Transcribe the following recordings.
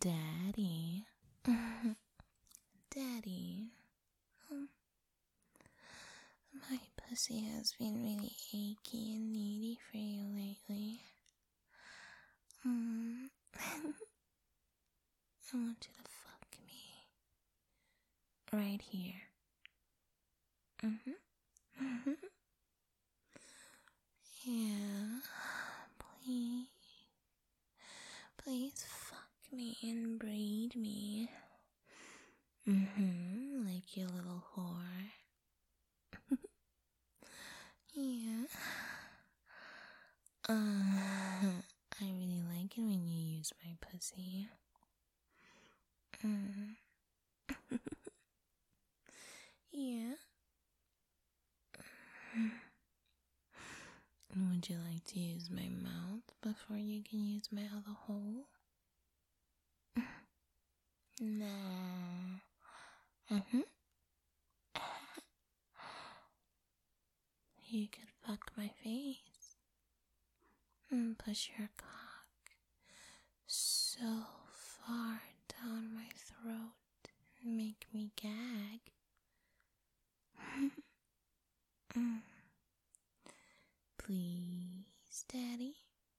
Daddy. Daddy. My pussy has been really achy and needy for you lately. I want you to fuck me. Right here. Yeah. Please. Please fuck me and braid me. Like you little whore. Yeah. I really like it when you use my pussy. Yeah. Would you like to use my mouth before you can use my other hole? No. You could fuck my face and push your cock so far down my throat and make me gag. Please, Daddy.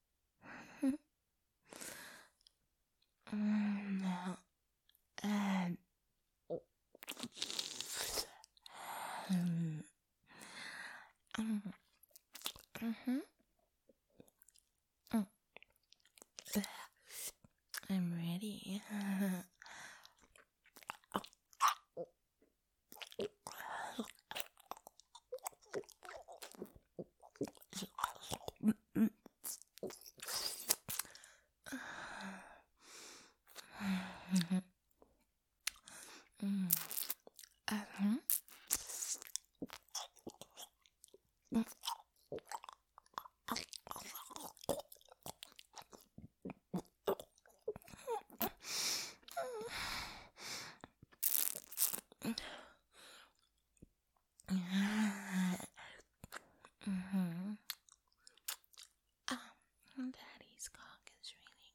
No. I'm ready. Daddy's cock is really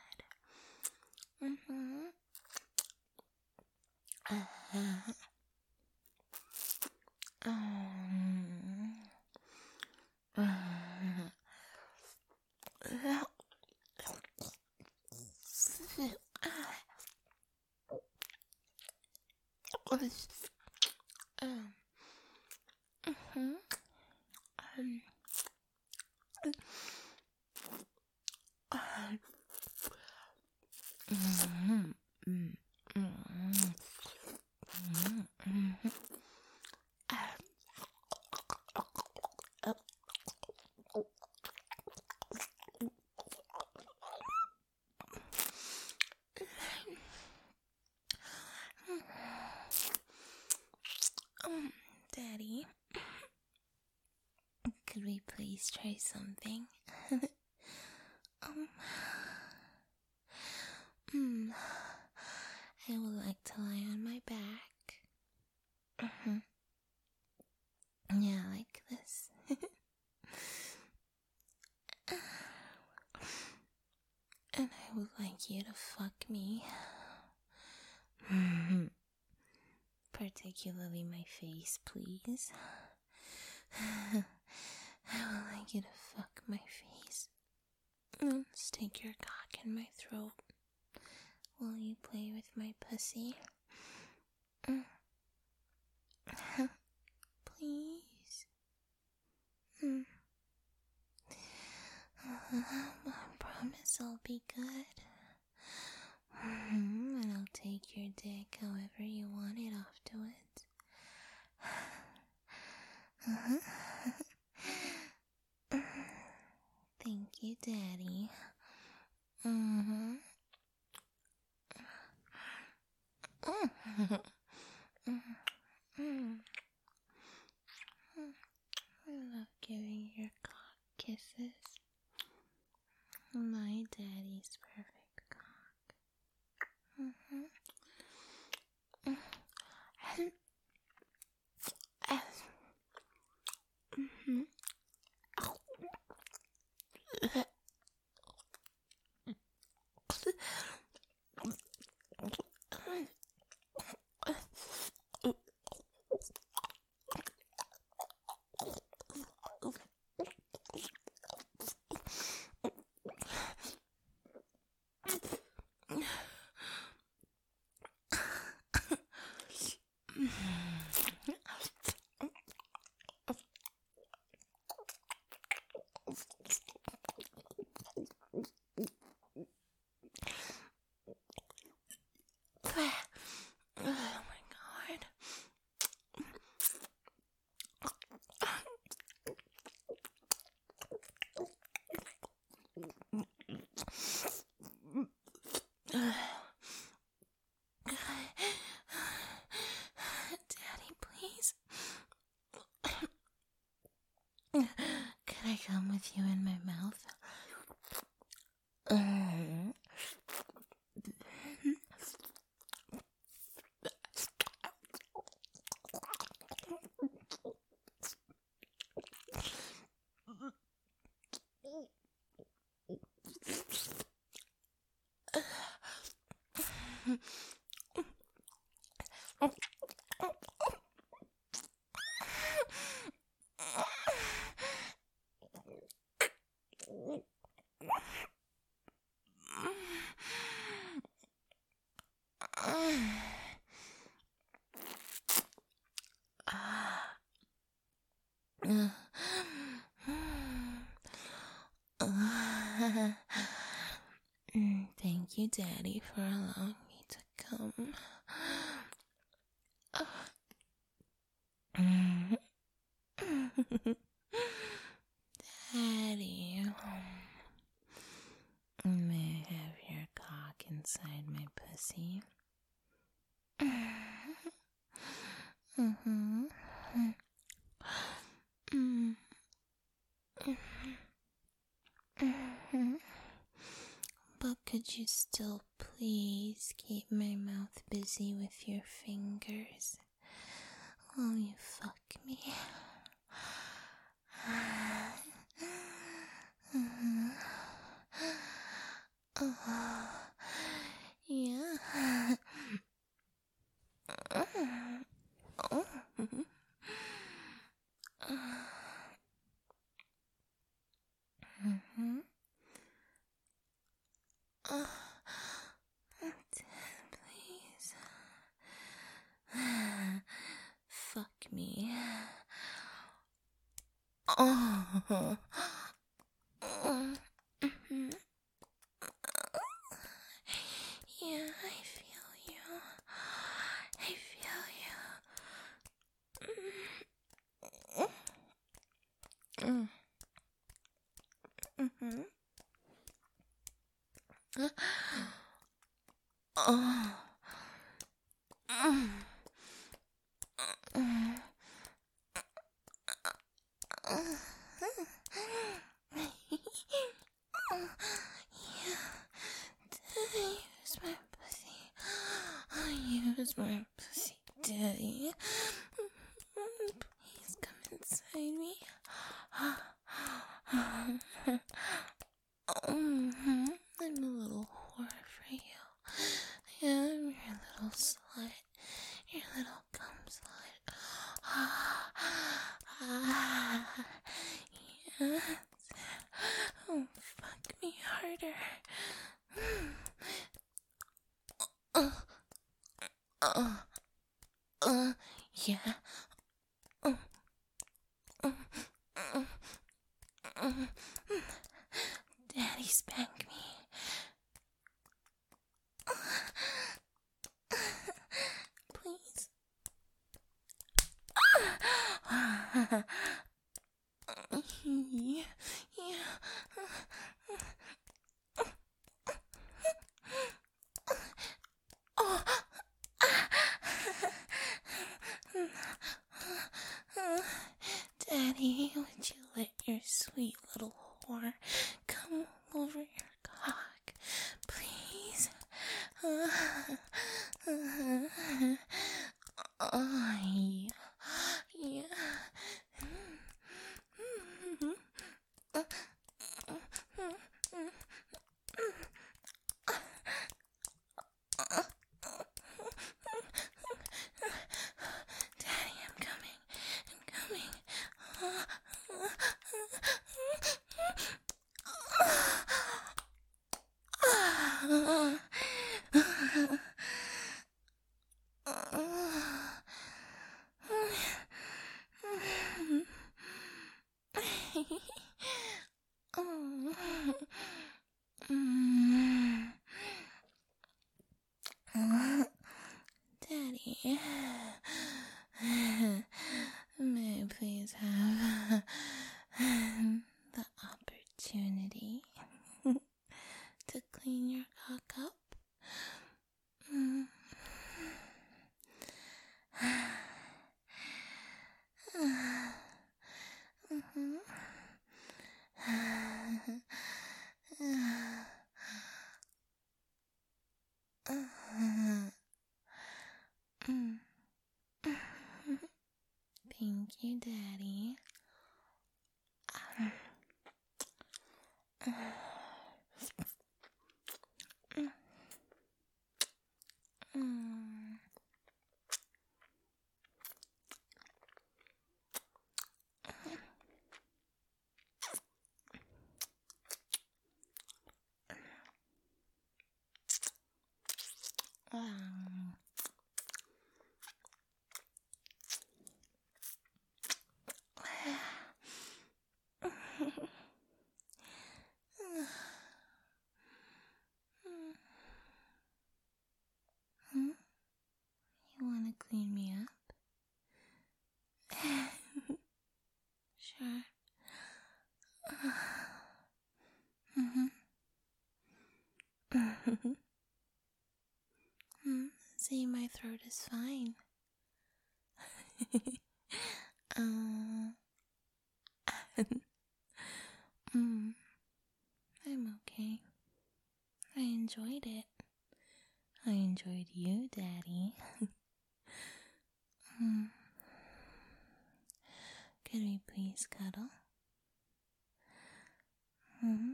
good. Daddy, could we please try something? I would like to lie on my back. Yeah, like this. And I would like you to fuck me. Particularly my face, please. I would like you to fuck my face. Stick your cock in my throat while you play with my pussy. Please. I promise I'll be good. And I'll take your dick however you want it afterwards. Thank you, Daddy. I love giving your cock kisses. My daddy's perfect cock. Thank you, Daddy, for allowing me to come. Daddy, may I have your cock inside my pussy? But could you still please keep my mouth busy with your fingers while you fuck me? Yeah. Please. Fuck me. Yeah, I feel you. I feel you. Use my pussy. Use my pussy, Daddy. Please come inside me. I'm a little whore for you. I am your little slut. Your little cum slut. Yes. Oh, fuck me harder. Yeah. Daddy, spank me. Please. Yeah. Daddy, would you let your sweet little whore come over your cock, please? Yeah. Daddy, I'm coming. Daddy, may I please have the opportunity to clean your cock up? Thank you, Daddy. Hmm? You wanna clean me up? Sure. Mm-hmm. See, my throat is fine. uh, mm, I'm okay. I enjoyed it. I enjoyed you, Daddy. mm. Could we please cuddle? Mm-hmm.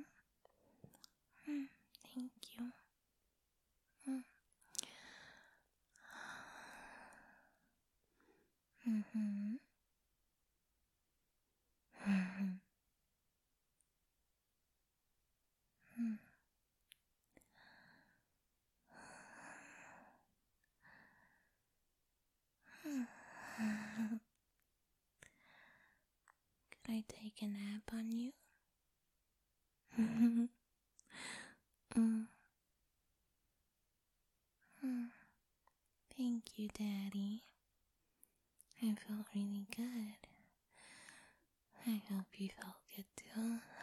Thank you. Mm. Mm-hmm. Mm-hmm. Could I take a nap on you? mm. Mm. Thank you, Daddy. I felt really good. I hope you felt good too.